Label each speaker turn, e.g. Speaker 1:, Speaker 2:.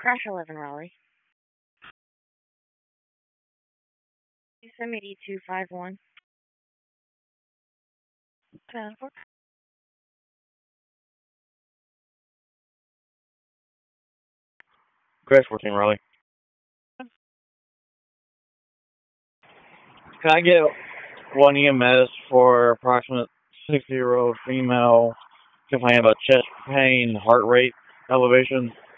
Speaker 1: Crash 11 Raleigh. Yosemite 251. 10-4.
Speaker 2: Crash 14 Raleigh. Can I get one EMS for approximate 60-year-old female complaining about chest pain, heart rate elevation?